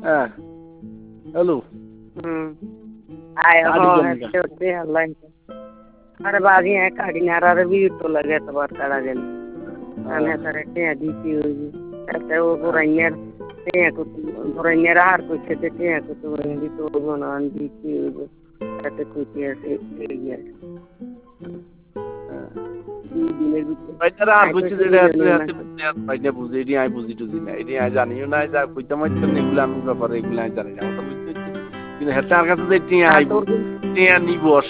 hello आए हो होते अल्लाह अरे बाजी है काड़ी नारा भी तो लगे तो बात करा गया अने तरह दी थी ऐसे वो पुराने हार कुछ देते हैं तो हिंदी तो बना दी थी ऐसे कुछ ऐसे गया বাইরে আর কিছু যেটা আছে বাইরে বুঝে এটি আমি বুঝি টুজি না এটি আমি জানিও না যা কইতে মাইতে না এগুলো আমি ব্যাপারে এগুলো আমি জানি না কিন্তু হেতে আর কাছে যে টিয়া আইব টিয়া নিব